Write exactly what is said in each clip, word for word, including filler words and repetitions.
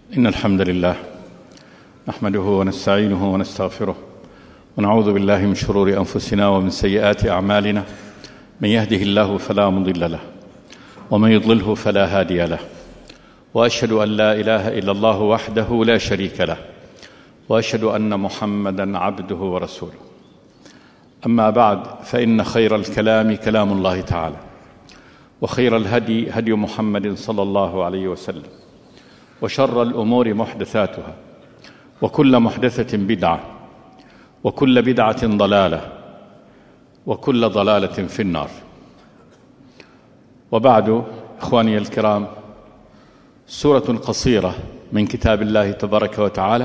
إن الحمد لله نحمده ونستعينه ونستغفره ونعوذ بالله من شرور أنفسنا ومن سيئات أعمالنا. من يهده الله فلا مضل له ومن يضلله فلا هادي له، وأشهد أن لا إله إلا الله وحده لا شريك له، وأشهد أن محمدا عبده ورسوله. أما بعد، فإن خير الكلام كلام الله تعالى، وخير الهدي هدي محمد صلى الله عليه وسلم، وشر الأمور محدثاتها، وكل محدثة بدعة، وكل بدعة ضلالة، وكل ضلالة في النار. وبعد، إخواني الكرام، سورة قصيرة من كتاب الله تبارك وتعالى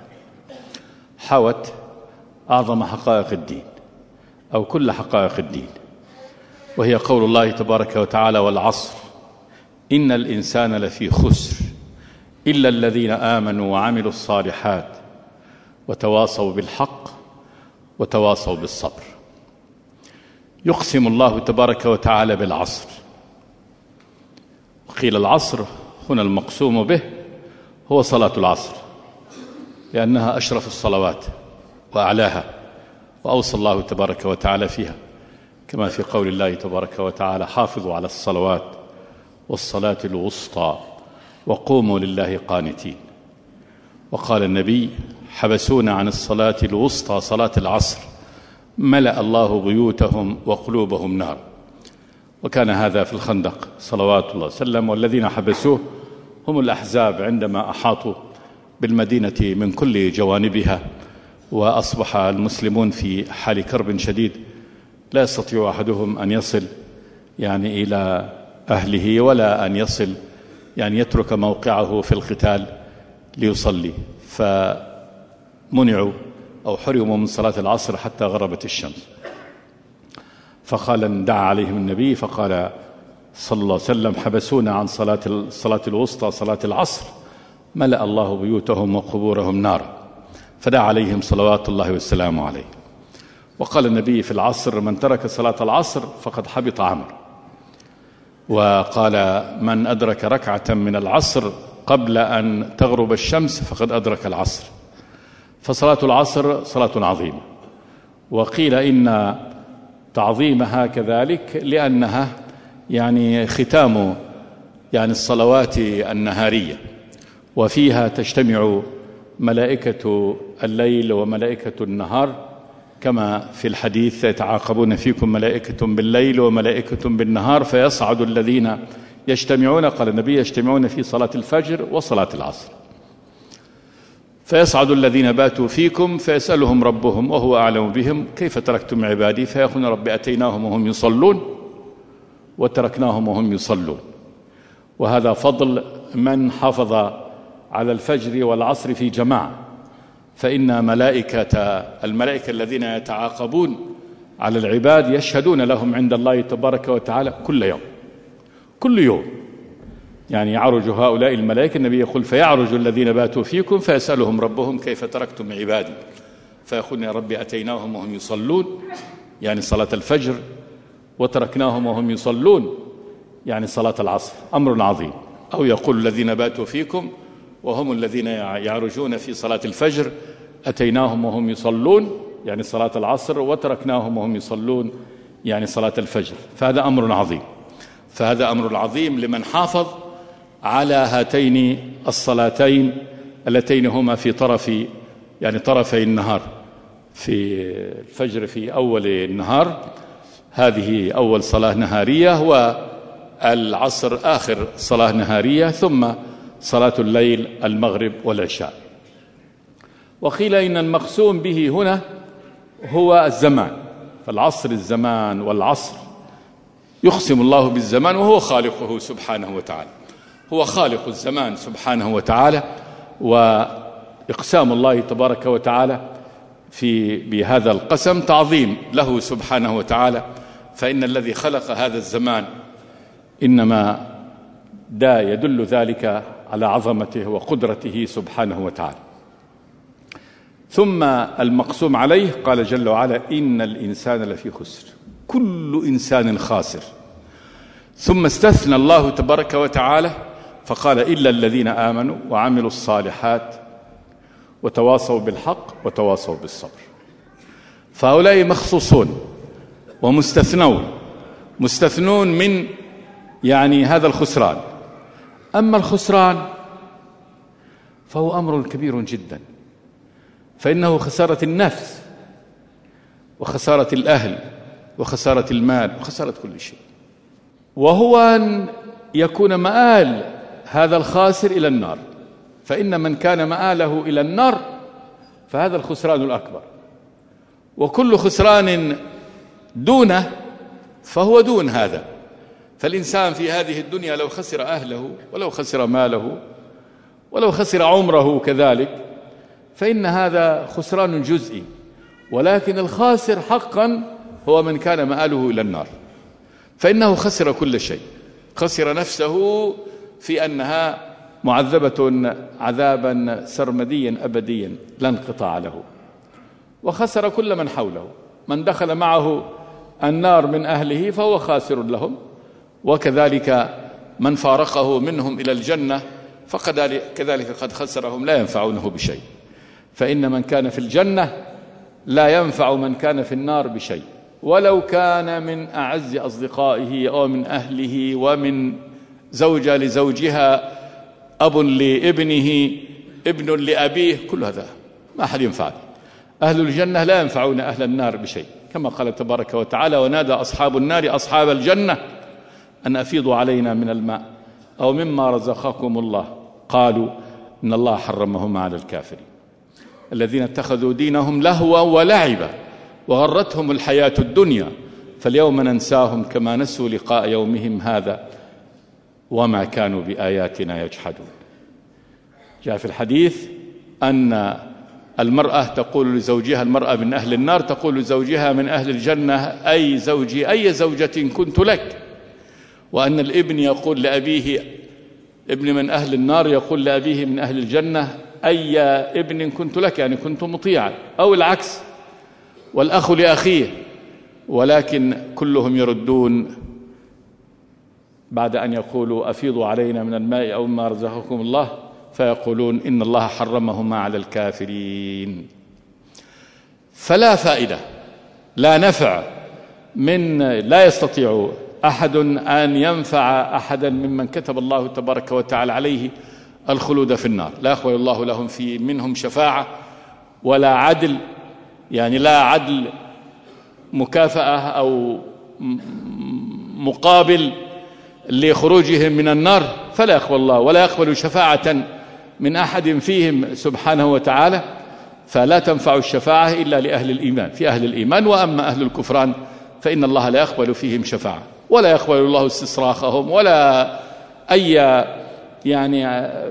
حوت أعظم حقائق الدين أو كل حقائق الدين، وهي قول الله تبارك وتعالى: والعصر إن الإنسان لفي خسر إلا الذين آمنوا وعملوا الصالحات وتواصوا بالحق وتواصوا بالصبر. يقسم الله تبارك وتعالى بالعصر، وقيل العصر هنا المقسوم به هو صلاة العصر، لأنها أشرف الصلوات وأعلاها، وأوصى الله تبارك وتعالى فيها، كما في قول الله تبارك وتعالى: حافظوا على الصلوات والصلاة الوسطى وقوموا لله قانتين. وقال النبي: حبسونا عن الصلاة الوسطى صلاة العصر ملأ الله بيوتهم وقلوبهم نار. وكان هذا في الخندق صلوات الله وسلم، والذين حبسوه هم الأحزاب عندما أحاطوا بالمدينة من كل جوانبها، وأصبح المسلمون في حال كرب شديد، لا يستطيع أحدهم أن يصل يعني إلى أهله، ولا أن يصل يعني يترك موقعه في القتال ليصلي، فمنعوا أو حرموا من صلاة العصر حتى غربت الشمس. فقال دعا عليهم النبي فقال صلى الله عليه وسلم: حبسونا عن صلاة الصلاة الوسطى صلاة العصر ملأ الله بيوتهم وقبورهم نارا. فدعا عليهم صلوات الله والسلام عليه. وقال النبي في العصر: من ترك صلاة العصر فقد حبط عمله. وقال: من أدرك ركعة من العصر قبل أن تغرب الشمس فقد أدرك العصر. فصلاة العصر صلاة عظيمة، وقيل إن تعظيمها كذلك لأنها يعني ختام يعني الصلوات النهارية، وفيها تجتمع ملائكة الليل وملائكة النهار، كما في الحديث: يتعاقبون فيكم ملائكة بالليل وملائكة بالنهار فيصعد الذين يجتمعون، قال النبي: يجتمعون في صلاة الفجر وصلاة العصر، فيصعد الذين باتوا فيكم فيسألهم ربهم وهو أعلم بهم كيف تركتم عبادي، فيقولون: رب أتيناهم وهم يصلون وتركناهم وهم يصلون. وهذا فضل من حافظ على الفجر والعصر في جماعة، فإن ملائكة الملائكة الذين يتعاقبون على العباد يشهدون لهم عند الله تبارك وتعالى كل يوم كل يوم يعني يعرج هؤلاء الملائكة، النبي يقول: فيعرج الذين باتوا فيكم فيسألهم ربهم كيف تركتم عبادي، فيقولون: يا رب أتيناهم وهم يصلون يعني صلاة الفجر، وتركناهم وهم يصلون يعني صلاة العصر. أمر عظيم. أو يقول: الذين باتوا فيكم وهم الذين يعرجون في صلاة الفجر أتيناهم وهم يصلون يعني صلاة العصر، وتركناهم وهم يصلون يعني صلاة الفجر. فهذا أمر عظيم، فهذا أمر عظيم لمن حافظ على هاتين الصلاتين اللتين هما في طرف يعني طرفي النهار، في الفجر في أول النهار، هذه أول صلاة نهارية، والعصر آخر صلاة نهارية، ثم صلاة الليل المغرب والعشاء. وقيل إن المقسوم به هنا هو الزمان، فالعصر الزمان والعصر يقسم الله بالزمان، وهو خالقه سبحانه وتعالى، هو خالق الزمان سبحانه وتعالى. وإقسام الله تبارك وتعالى في بهذا القسم تعظيم له سبحانه وتعالى، فإن الذي خلق هذا الزمان إنما دا يدل ذلك على عظمته وقدرته سبحانه وتعالى. ثم المقسوم عليه قال جل وعلا: إن الإنسان لفي خسر، كل إنسان خاسر. ثم استثنى الله تبارك وتعالى فقال إلا الذين آمنوا وعملوا الصالحات وتواصوا بالحق وتواصوا بالصبر. فهؤلاء مخصوصون ومستثنون، مستثنون من يعني هذا الخسران. أما الخسران فهو أمر كبير جدا، فإنه خسارة النفس وخسارة الأهل وخسارة المال وخسارة كل شيء، وهو أن يكون مآل هذا الخاسر إلى النار. فإن من كان مآله إلى النار فهذا الخسران الأكبر، وكل خسران دونه فهو دون هذا. فالإنسان في هذه الدنيا لو خسر أهله ولو خسر ماله ولو خسر عمره كذلك فإن هذا خسران جزئي، ولكن الخاسر حقا هو من كان مآله إلى النار، فإنه خسر كل شيء. خسر نفسه في أنها معذبة عذابا سرمديا أبديا لا انقطاع له، وخسر كل من حوله. من دخل معه النار من أهله فهو خاسر لهم، وكذلك من فارقه منهم إلى الجنة فقد كذلك قد خسرهم لا ينفعونه بشيء. فإن من كان في الجنة لا ينفع من كان في النار بشيء، ولو كان من أعز أصدقائه أو من أهله ومن زوجة لزوجها، أب لابنه، ابن لأبيه، كل هذا ما أحد ينفع. أهل الجنة لا ينفعون أهل النار بشيء، كما قال تبارك وتعالى: ونادى أصحاب النار أصحاب الجنة أن أفيضوا علينا من الماء أو مما رزقكم الله قالوا إن الله حرمهما على الكافرين الذين اتخذوا دينهم لهوا ولعبا وغرتهم الحياة الدنيا فاليوم ننساهم كما نسوا لقاء يومهم هذا وما كانوا بآياتنا يجحدون. جاء في الحديث أن المرأة تقول لزوجها، المرأة من أهل النار تقول لزوجها من أهل الجنة: أي زوجي، أي زوجة كنت لك. وأن الابن يقول لأبيه، ابن من أهل النار يقول لأبيه من أهل الجنة: أي ابن كنت لك، يعني كنت مطيعا، أو العكس، والأخ لأخيه. ولكن كلهم يردون بعد أن يقولوا أفيضوا علينا من الماء أو ما رزقكم الله، فيقولون إن الله حرمهما على الكافرين. فلا فائدة، لا نفع، من لا يستطيع أحد أن ينفع أحدا ممن كتب الله تبارك وتعالى عليه الخلود في النار. لا يقبل الله لهم في منهم شفاعة ولا عدل، يعني لا عدل مكافأة أو مقابل لخروجهم من النار، فلا يقبل الله ولا يقبل شفاعة من أحد فيهم سبحانه وتعالى. فلا تنفع الشفاعة إلا لأهل الإيمان، في أهل الإيمان. وأما أهل الكفران فإن الله لا يقبل فيهم شفاعة، ولا يقبل الله استصراخهم ولا أي يعني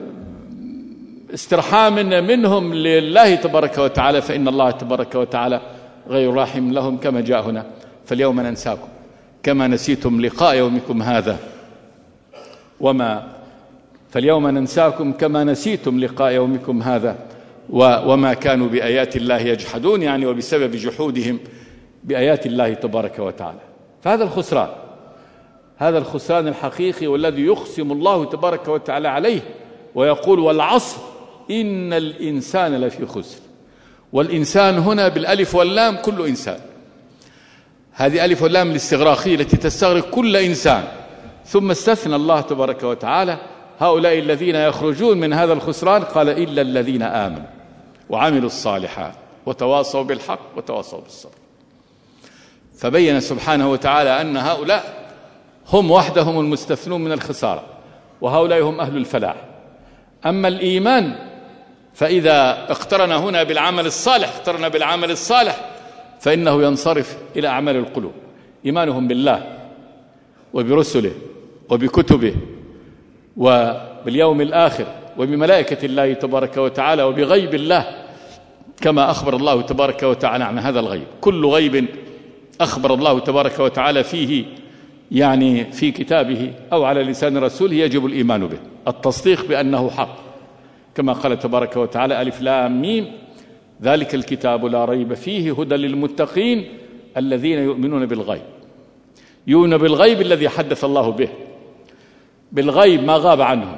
استرحام منهم لله تبارك وتعالى، فإن الله تبارك وتعالى غير راحم لهم، كما جاء هنا: فاليوم ننساكم كما نسيتم لقاء يومكم هذا وما فاليوم ننساكم كما نسيتم لقاء يومكم هذا وما كانوا بآيات الله يجحدون، يعني وبسبب جحودهم بآيات الله تبارك وتعالى. فهذا الخسران، هذا الخسران الحقيقي، والذي يقسم الله تبارك وتعالى عليه ويقول: والعصر إن الإنسان لفي خسر. والإنسان هنا بالألف واللام كل إنسان، هذه ألف واللام الاستغراقية التي تستغرق كل إنسان. ثم استثنى الله تبارك وتعالى هؤلاء الذين يخرجون من هذا الخسران، قال: إلا الذين آمنوا وعملوا الصالحات وتواصوا بالحق وتواصوا بالصبر. فبين سبحانه وتعالى أن هؤلاء هم وحدهم المستثنون من الخسارة، وهؤلاء هم أهل الفلاح. أما الإيمان فإذا اقترن هنا بالعمل الصالح، اقترن بالعمل الصالح فإنه ينصرف إلى أعمال القلوب. إيمانهم بالله وبرسله وبكتبه وباليوم الآخر وبملائكة الله تبارك وتعالى وبغيب الله، كما أخبر الله تبارك وتعالى عن هذا الغيب. كل غيب أخبر الله تبارك وتعالى فيه، يعني في كتابه أو على لسان رسوله، يجب الإيمان به، التصديق بأنه حق، كما قال تبارك وتعالى: ألف لام ميم ذلك الكتاب لا ريب فيه هدى للمتقين الذين يؤمنون بالغيب. يؤمنون بالغيب الذي حدث الله به، بالغيب ما غاب عنهم،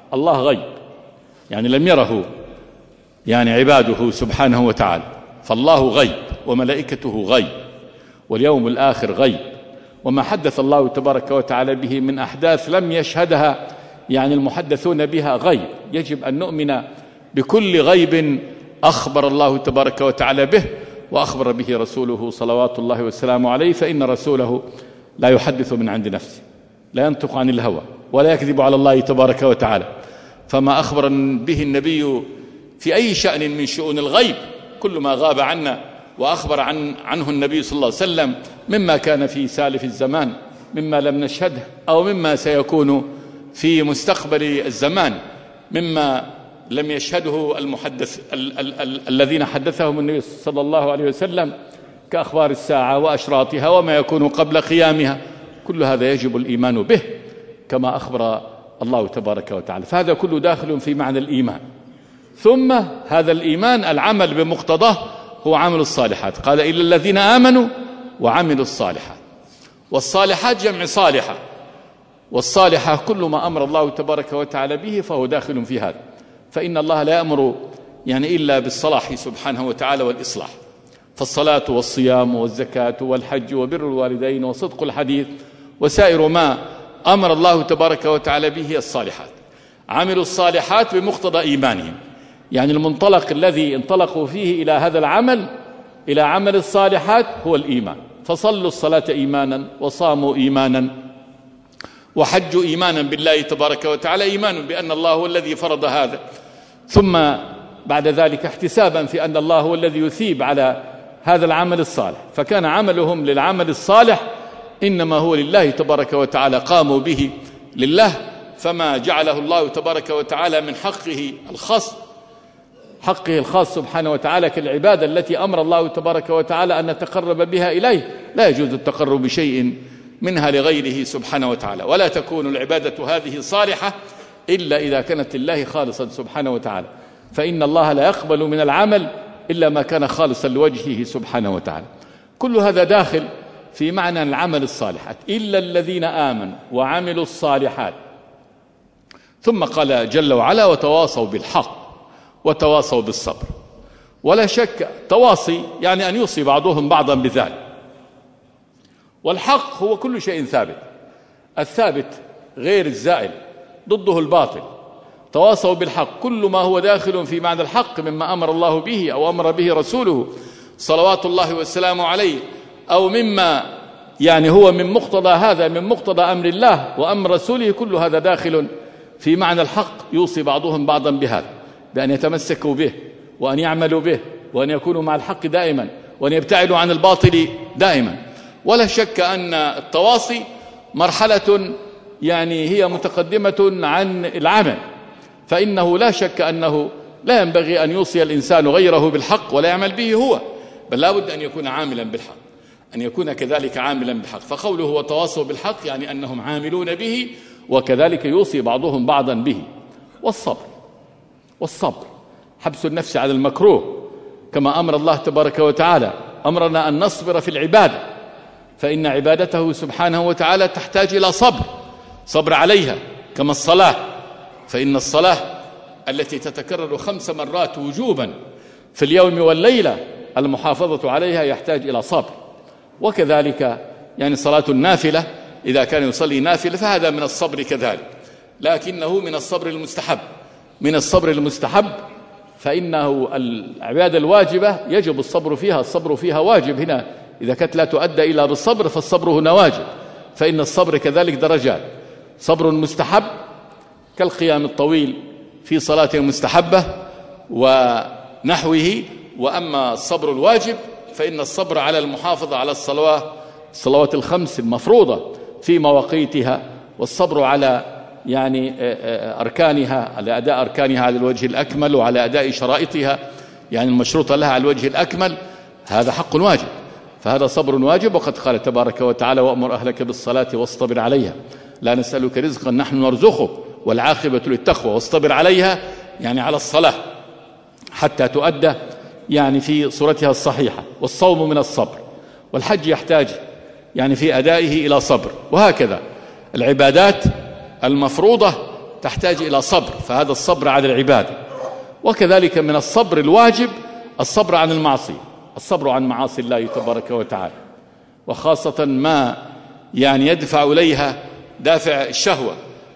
الله غيب، يعني لم يره يعني عباده سبحانه وتعالى، فالله غيب وملائكته غيب واليوم الآخر غيب، وما حدث الله تبارك وتعالى به من أحداث لم يشهدها يعني المحدثون بها غيب. يجب أن نؤمن بكل غيب أخبر الله تبارك وتعالى به وأخبر به رسوله صلوات الله والسلام عليه، فإن رسوله لا يحدث من عند نفسه، لا ينطق عن الهوى ولا يكذب على الله تبارك وتعالى، فما أخبر به النبي في أي شأن من شؤون الغيب كل ما غاب عنا وأخبر عن عنه النبي صلى الله عليه وسلم مما كان في سالف الزمان مما لم نشهده أو مما سيكون في مستقبل الزمان مما لم يشهده المحدث ال ال ال الذين حدثهم النبي صلى الله عليه وسلم كأخبار الساعة وأشراطها وما يكون قبل قيامها. كل هذا يجب الإيمان به كما أخبر الله تبارك وتعالى، فهذا كله داخل في معنى الإيمان. ثم هذا الإيمان العمل بمقتضاه هو عمل الصالحات، قال إلا الذين آمنوا وعملوا الصالحات، والصالحات جمع صالحة، والصالحة كل ما أمر الله تبارك وتعالى به فهو داخل في هذا، فإن الله لا يأمر يعني إلا بالصلاح سبحانه وتعالى والإصلاح، فالصلاة والصيام والزكاة والحج وبر الوالدين وصدق الحديث وسائر ما أمر الله تبارك وتعالى به الصالحات. عملوا الصالحات بمقتضى إيمانهم، يعني المنطلق الذي انطلقوا فيه إلى هذا العمل إلى عمل الصالحات هو الإيمان، فصلوا الصلاة إيمانا وصاموا إيمانا وحجوا إيمانا بالله تبارك وتعالى، إيمان بأن الله هو الذي فرض هذا، ثم بعد ذلك احتسابا في أن الله هو الذي يثيب على هذا العمل الصالح، فكان عملهم للعمل الصالح إنما هو لله تبارك وتعالى، قاموا به لله، فما جعله الله تبارك وتعالى من حقه الخاص حقه الخاص سبحانه وتعالى كالعبادة التي أمر الله تبارك وتعالى أن نتقرب بها إليه، لا يجوز التقرب بشيء منها لغيره سبحانه وتعالى، ولا تكون العبادة هذه صالحة إلا إذا كانت لله خالصا سبحانه وتعالى، فإن الله لا يقبل من العمل إلا ما كان خالصا لوجهه سبحانه وتعالى. كل هذا داخل في معنى العمل الصالحات، إلا الذين آمنوا وعملوا الصالحات. ثم قال جل وعلا وتواصوا بالحق وتواصوا بالصبر. ولا شك تواصي يعني أن يوصي بعضهم بعضا بذلك، والحق هو كل شيء ثابت، الثابت غير الزائل ضده الباطل. تواصوا بالحق كل ما هو داخل في معنى الحق مما أمر الله به أو أمر به رسوله صلوات الله والسلام عليه، أو مما يعني هو من مقتضى هذا من مقتضى أمر الله وأمر رسوله، كل هذا داخل في معنى الحق. يوصي بعضهم بعضا بهذا، بأن يتمسكوا به وأن يعملوا به وأن يكونوا مع الحق دائما وأن يبتعدوا عن الباطل دائما. ولا شك أن التواصي مرحلة يعني هي متقدمة عن العمل، فإنه لا شك أنه لا ينبغي أن يوصي الإنسان غيره بالحق ولا يعمل به هو، بل لا بد أن يكون عاملا بالحق، أن يكون كذلك عاملا بالحق. فقوله وتواصوا بالحق يعني أنهم عاملون به وكذلك يوصي بعضهم بعضا به. والصبر والصبر حبس النفس على المكروه، كما أمر الله تبارك وتعالى أمرنا أن نصبر في العبادة، فإن عبادته سبحانه وتعالى تحتاج إلى صبر صبر عليها، كما الصلاة، فإن الصلاة التي تتكرر خمس مرات وجوبا في اليوم والليلة المحافظة عليها يحتاج إلى صبر. وكذلك يعني صلاة النافلة إذا كان يصلي نافلة فهذا من الصبر كذلك، لكنه من الصبر المستحب من الصبر المستحب فإنه العبادة الواجبة يجب الصبر فيها، الصبر فيها واجب هنا، إذا كانت لا تؤدى إلا بالصبر فالصبر هنا واجب. فإن الصبر كذلك درجات، صبر مستحب كالقيام الطويل في صلاة مستحبة ونحوه، وأما الصبر الواجب فإن الصبر على المحافظة على الصلوات الصلوات الخمس المفروضة في مواقيتها، والصبر على يعني أركانها، على أداء أركانها على الوجه الأكمل وعلى أداء شرائطها يعني المشروطة لها على الوجه الأكمل، هذا حق واجب، فهذا صبر واجب. وقد قال تبارك وتعالى وأمر أهلك بالصلاة واصطبر عليها لا نسألك رزقا نحن نرزقك والعاقبة للتقوى، واصطبر عليها يعني على الصلاة حتى تؤدى يعني في صورتها الصحيحة. والصوم من الصبر، والحج يحتاج يعني في أدائه إلى صبر، وهكذا العبادات المفروضة تحتاج إلى صبر، فهذا الصبر على العبادة. وكذلك من الصبر الواجب الصبر عن المعصية، الصبر عن معاصي الله تبارك وتعالى، وخاصة ما يعني يدفع إليها دافع الشهوة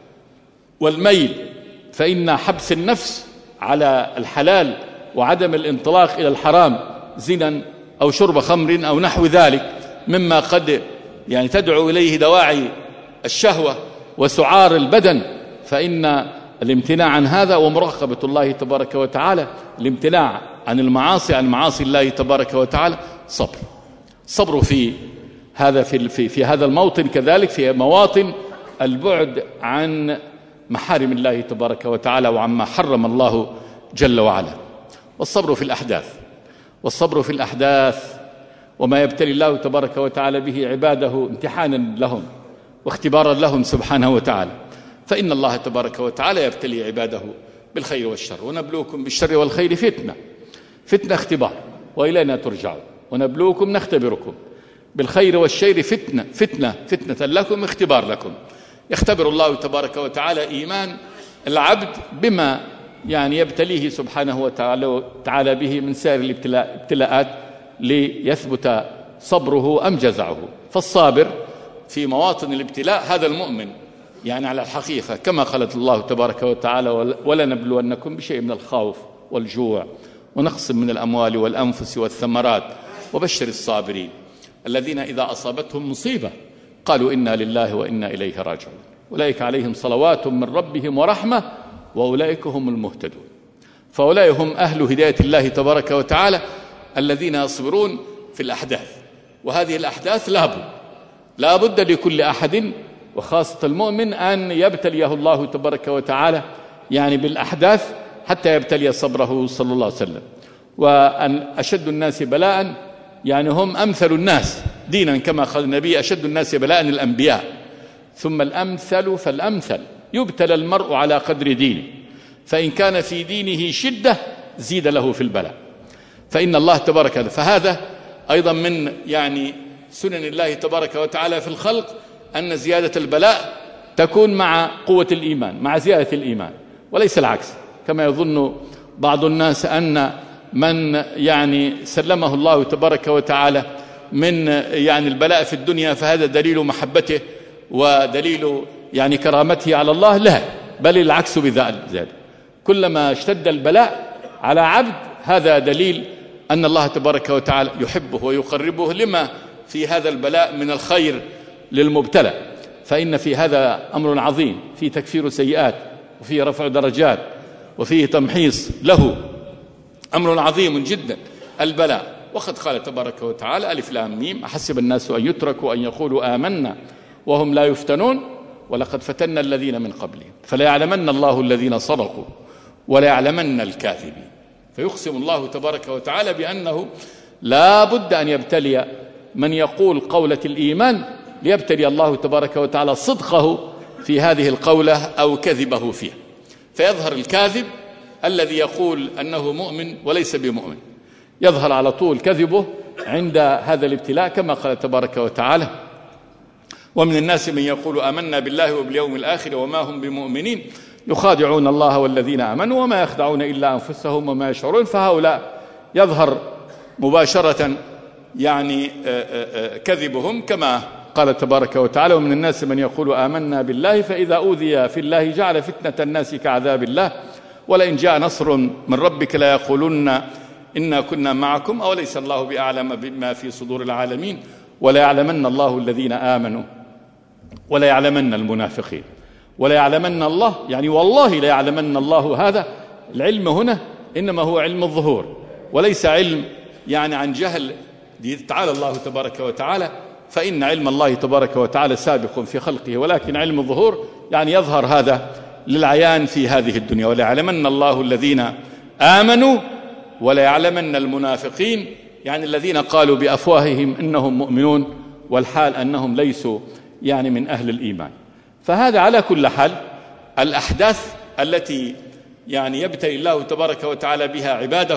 والميل، فإن حبس النفس على الحلال وعدم الانطلاق إلى الحرام زنا أو شرب خمر أو نحو ذلك مما قد يعني تدعو إليه دواعي الشهوة وسعار البدن، فإن الامتناع عن هذا ومراقبة الله تبارك وتعالى، الامتناع عن المعاصي عن معاصي الله تبارك وتعالى صبر. صبر في هذا في, في, في هذا الموطن، كذلك في مواطن البعد عن محارم الله تبارك وتعالى وعما حرم الله جل وعلا. والصبر في الأحداث، والصبر في الأحداث وما يبتلي الله تبارك وتعالى به عباده امتحانا لهم واختبارا لهم سبحانه وتعالى، فإن الله تبارك وتعالى يبتلي عباده بالخير والشر، ونبلوكم بالشر والخير فتنة، فتنة اختبار وإلينا ترجعون، ونبلوكم نختبركم بالخير والشر فتنة فتنة فتنة لكم اختبار لكم. يختبر الله تبارك وتعالى إيمان العبد بما يعني يبتليه سبحانه وتعالى به من سائر الابتلاءات ليثبت صبره أم جزعه. فالصابر في مواطن الابتلاء هذا المؤمن يعني على الحقيقة، كما قال الله تبارك وتعالى ولنبلونكم بشيء من الخوف والجوع ونقص من الأموال والأنفس والثمرات وبشر الصابرين الذين إذا أصابتهم مصيبة قالوا إنا لله وإنا إليه راجعون أولئك عليهم صلوات من ربهم ورحمة وأولئك هم المهتدون. فأولئك هم أهل هداية الله تبارك وتعالى الذين يصبرون في الأحداث. وهذه الأحداث لابد لابد لكل أحد وخاصة المؤمن أن يبتليه الله تبارك وتعالى يعني بالأحداث حتى يبتلي صبره صلى الله عليه وسلم. وأن أشد الناس بلاء يعني هم أمثل الناس دينا، كما قال النبي أشد الناس بلاء الأنبياء ثم الأمثل فالأمثل، يبتلى المرء على قدر دينه، فإن كان في دينه شدة زيد له في البلاء، فإن الله تبارك وتعالى. فهذا أيضا من يعني سنن الله تبارك وتعالى في الخلق أن زيادة البلاء تكون مع قوة الإيمان، مع زيادة الإيمان، وليس العكس كما يظن بعض الناس أن من يعني سلمه الله تبارك وتعالى من يعني البلاء في الدنيا فهذا دليل محبته ودليل يعني كرامته على الله. لا، بل العكس بذلك، كلما اشتد البلاء على عبد هذا دليل أن الله تبارك وتعالى يحبه ويقربه لما في هذا البلاء من الخير للمبتلى. فإن في هذا أمر عظيم، في تكفير سيئات وفي رفع درجات وفيه تمحيص له، أمر عظيم جدا البلاء. وقد قال تبارك وتعالى ألف لام ميم أحسب الناس أن يتركوا أن يقولوا آمنا وهم لا يفتنون ولقد فتنا الذين من قبلهم فلا يعلمن الله الذين صدقوا ولا يعلمن الكاذبين. فيقسم الله تبارك وتعالى بأنه لا بد أن يبتلي من يقول قولة الإيمان ليبتلي الله تبارك وتعالى صدقه في هذه القولة أو كذبه فيها، فيظهر الكاذب الذي يقول أنه مؤمن وليس بمؤمن، يظهر على طول كذبه عند هذا الابتلاء، كما قال تبارك وتعالى ومن الناس من يقول آمنا بالله وباليوم الآخر وما هم بمؤمنين يخادعون الله والذين آمنوا وما يخدعون إلا أنفسهم وما يشعرون. فهؤلاء يظهر مباشرة يعني كذبهم، كما قال تبارك وتعالى ومن الناس من يقول آمنا بالله فإذا أوذي في الله جعل فتنة الناس كعذاب الله ولئن جاء نصر من ربك لا يقولن إنا كنا معكم أوليس الله بأعلم بما في صدور العالمين ولا يعلمن الله الذين آمنوا ولا يعلمن المنافقين ولا يعلمن الله، يعني والله لا يعلمن الله. هذا العلم هنا إنما هو علم الظهور وليس علم يعني عن جهل. تعالى الله تبارك وتعالى فإن علم الله تبارك وتعالى سابق في خلقه، ولكن علم الظهور يعني يظهر هذا للعيان في هذه الدنيا. ولا يعلمن الله الذين آمنوا ولا يعلمن المنافقين، يعني الذين قالوا بأفواههم إنهم مؤمنون والحال أنهم ليسوا يعني من أهل الإيمان. فهذا على كل حال الأحداث التي يعني يبتلي الله تبارك وتعالى بها عباده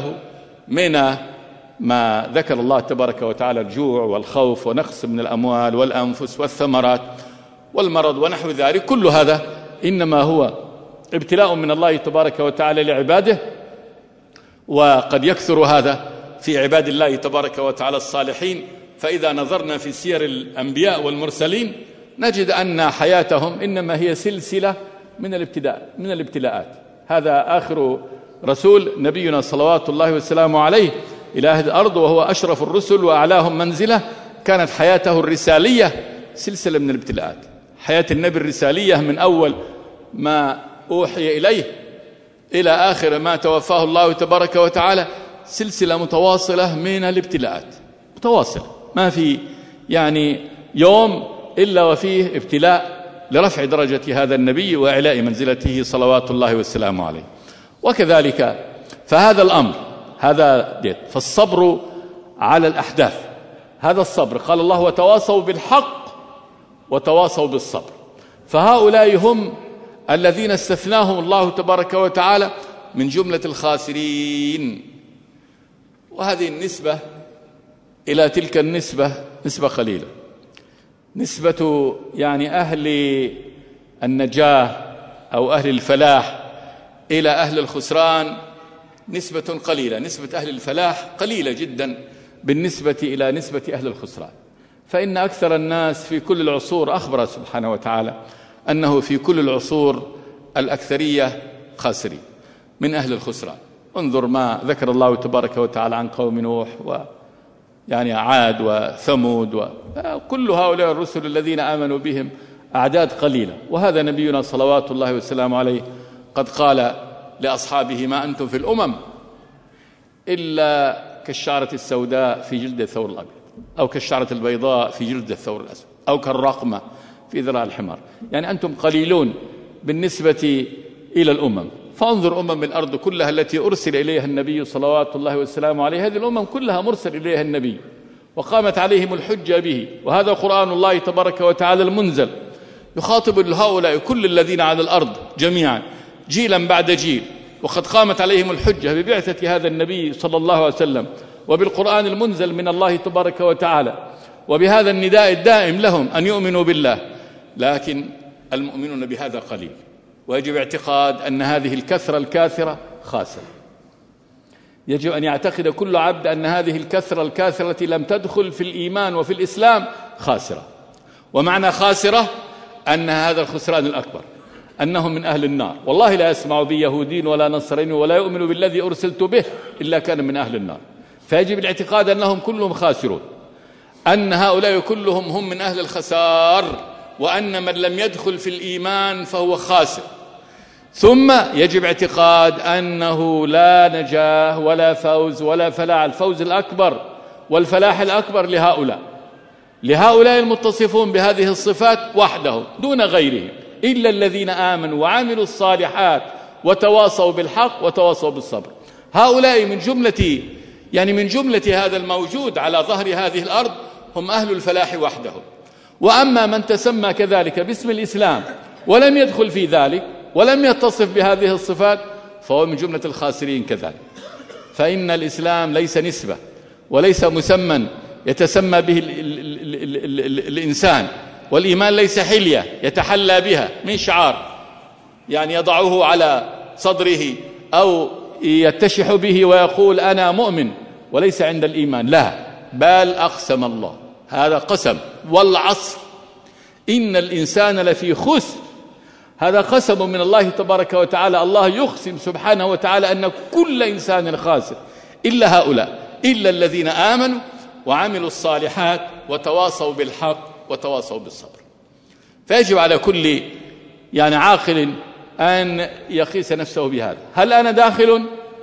من ما ذكر الله تبارك وتعالى الجوع والخوف ونقص من الأموال والأنفس والثمرات والمرض ونحو ذلك، كل هذا إنما هو ابتلاء من الله تبارك وتعالى لعباده، وقد يكثر هذا في عباد الله تبارك وتعالى الصالحين. فإذا نظرنا في سير الأنبياء والمرسلين نجد أن حياتهم إنما هي سلسلة من الابتلاء من الابتلاءات. هذا آخر رسول نبينا صلوات الله وسلامه عليه إلى أهل الأرض، وهو أشرف الرسل وأعلاهم منزلة. كانت حياته الرسالية سلسلة من الابتلاءات. حياة النبي الرسالية من أول ما أوحي إليه إلى آخر ما توفاه الله تبارك وتعالى سلسلة متواصلة من الابتلاءات، متواصلة، ما في يعني يوم إلا وفيه ابتلاء لرفع درجة هذا النبي وإعلاء منزلته صلوات الله والسلام عليه. وكذلك فهذا الأمر هذا ديت فالصبر على الأحداث، هذا الصبر قال الله وتواصوا بالحق وتواصوا بالصبر. فهؤلاء هم الذين استثناهم الله تبارك وتعالى من جملة الخاسرين. وهذه النسبة إلى تلك النسبة نسبة قليلة، نسبة يعني أهل النجاة أو أهل الفلاح إلى أهل الخسران نسبة قليلة. نسبة أهل الفلاح قليلة جدا بالنسبة إلى نسبة أهل الخسران. فإن أكثر الناس في كل العصور أخبر سبحانه وتعالى أنه في كل العصور الأكثرية خاسرين من أهل الخسران. انظر ما ذكر الله تبارك وتعالى عن قوم نوح ويعني عاد وثمود وكل هؤلاء الرسل الذين آمنوا بهم أعداد قليلة. وهذا نبينا صلوات الله والسلام عليه قد قال لأصحابه ما أنتم في الأمم إلا كالشعرة السوداء في جلد الثور الأبيض، أو كالشعرة البيضاء في جلد الثور الأسود، أو كالرقمة في ذراع الحمار. يعني أنتم قليلون بالنسبة إلى الأمم. فانظر أمم الأرض كلها التي أرسل إليها النبي صلوات الله والسلام عليه، هذه الأمم كلها مرسل إليها النبي وقامت عليهم الحجة به. وهذا قرآن الله تبارك وتعالى المنزل يخاطب هؤلاء كل الذين على الأرض جميعا جيلا بعد جيل، وقد قامت عليهم الحجة ببعثة هذا النبي صلى الله عليه وسلم وبالقرآن المنزل من الله تبارك وتعالى وبهذا النداء الدائم لهم أن يؤمنوا بالله. لكن المؤمنون بهذا قليل، ويجب اعتقاد أن هذه الكثرة الكاثرة خاسرة. يجب أن يعتقد كل عبد أن هذه الكثرة الكاثرة لم تدخل في الإيمان وفي الإسلام خاسرة. ومعنى خاسرة أن هذا الخسران الأكبر أنهم من أهل النار. والله لا يسمع بي يهودي ولا نصراني ولا يؤمن بالذي أرسلت به إلا كان من أهل النار. فيجب الاعتقاد أنهم كلهم خاسرون، أن هؤلاء كلهم هم من أهل الخسار، وأن من لم يدخل في الإيمان فهو خاسر. ثم يجب اعتقاد أنه لا نجاة ولا فوز ولا فلاح. الفوز الأكبر والفلاح الأكبر لهؤلاء لهؤلاء المتصفون بهذه الصفات وحدهم دون غيرهم، إلا الذين آمنوا وعملوا الصالحات وتواصوا بالحق وتواصوا بالصبر. هؤلاء من جملة يعني من جملة هذا الموجود على ظهر هذه الأرض هم أهل الفلاح وحدهم. وأما من تسمى كذلك باسم الإسلام ولم يدخل في ذلك ولم يتصف بهذه الصفات فهو من جملة الخاسرين كذلك. فإن الإسلام ليس نسبة وليس مسمى يتسمى به ال ال ال ال ال الإنسان، والإيمان ليس حلية يتحلى بها من شعار يعني يضعه على صدره أو يتشح به ويقول أنا مؤمن وليس عند الإيمان. لا، بل أقسم الله، هذا قسم، والعصر إن الإنسان لفي خسر. هذا قسم من الله تبارك وتعالى. الله يقسم سبحانه وتعالى أن كل إنسان خاسر إلا هؤلاء، إلا الذين آمنوا وعملوا الصالحات وتواصوا بالحق وتواصوا بالصبر. فيجب على كل يعني عاقل أن يقيس نفسه بهذا. هل أنا داخل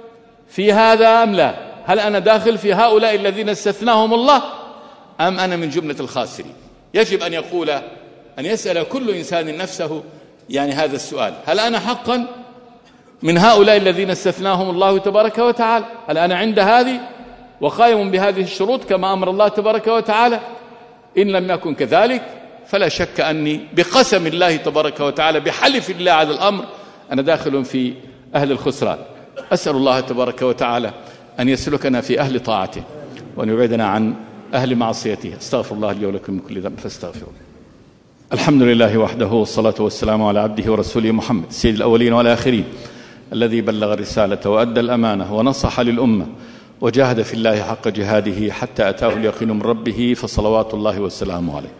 في هذا أم لا؟ هل أنا داخل في هؤلاء الذين استثناهم الله أم أنا من جملة الخاسرين؟ يجب أن يقول أن يسأل كل إنسان نفسه يعني هذا السؤال: هل أنا حقا من هؤلاء الذين استثناهم الله تبارك وتعالى؟ هل أنا عند هذه وقائم بهذه الشروط كما أمر الله تبارك وتعالى؟ إن لم يكن كذلك فلا شك أني بقسم الله تبارك وتعالى بحلف الله على الأمر أنا داخل في أهل الخسران. أسأل الله تبارك وتعالى أن يسلكنا في أهل طاعته وأن يبعدنا عن أهل معصيته. استغفر الله لي ولكم من كل ذنب فاستغفروه. الحمد لله وحده، والصلاة والسلام على عبده ورسوله محمد سيد الأولين والآخرين، الذي بلغ الرسالة وأدى الأمانة ونصح للأمة وجاهد في الله حق جهاده حتى أتاه اليقين من ربه، فصلوات الله والسلام عليه.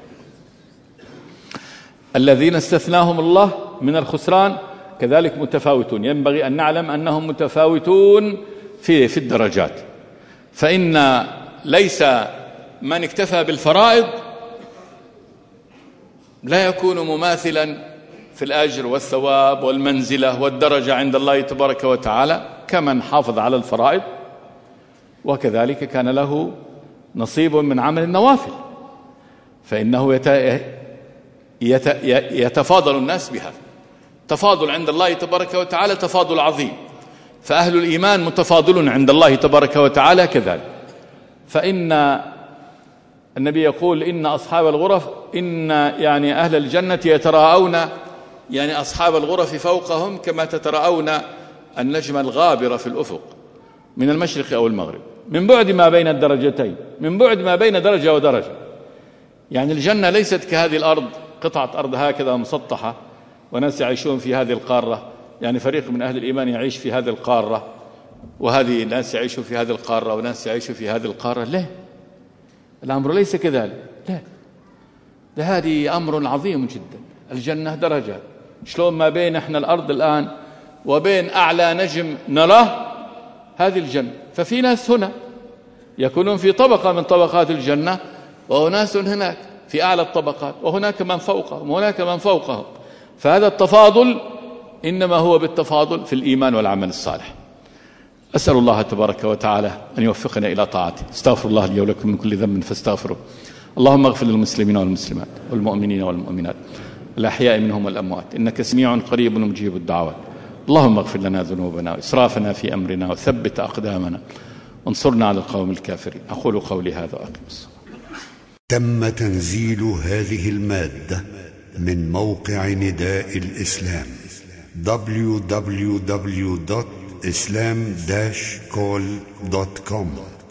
الذين استثناهم الله من الخسران كذلك متفاوتون، ينبغي أن نعلم أنهم متفاوتون في في الدرجات، فإن ليس من اكتفى بالفرائض لا يكون مماثلا في الأجر والثواب والمنزلة والدرجة عند الله تبارك وتعالى كمن حافظ على الفرائض، وكذلك كان له نصيب من عمل النوافل، فإنه يتفاضل الناس بهذا. تفاضل عند الله تبارك وتعالى تفاضل عظيم، فأهل الإيمان متفاضلون عند الله تبارك وتعالى كذلك. فإن النبي يقول إن أصحاب الغرف إن يعني أهل الجنة يتراءون يعني أصحاب الغرف فوقهم كما تتراءون النجم الغابر في الأفق من المشرق أو المغرب، من بعد ما بين الدرجتين، من بعد ما بين درجة ودرجة. يعني الجنة ليست كهذه الأرض، قطعة أرض هكذا مسطحة وناس يعيشون في هذه القارة، يعني فريق من أهل الإيمان يعيش في هذه القارة وهذه ناس يعيشوا في هذه القارة وناس يعيشوا في هذه القارة. لا، الأمر ليس كذلك، لا، ده هذه أمر عظيم جدا. الجنة درجات، شلون ما بين احنا الأرض الآن وبين أعلى نجم نراه هذه الجنة، ففي ناس هنا يكونون في طبقة من طبقات الجنة، وناس هناك في أعلى الطبقات، وهناك من فوقهم وهناك من فوقهم. فهذا التفاضل إنما هو بالتفاضل في الإيمان والعمل الصالح. أسأل الله تبارك وتعالى أن يوفقنا إلى طاعته. استغفر الله لي ولكم من كل ذنب فاستغفروه. اللهم اغفر للمسلمين والمسلمات والمؤمنين والمؤمنات الأحياء منهم والأموات، إنك سميع قريب مجيب الدعوات. اللهم اغفر لنا ذنوبنا وإسرافنا في أمرنا وثبت أقدامنا وانصرنا على القوم الكافرين. أقول قولي هذا وأقم الصلاة. تم تنزيل هذه المادة من موقع نداء الإسلام دبليو دبليو دبليو دوت إسلام داش كول دوت كوم.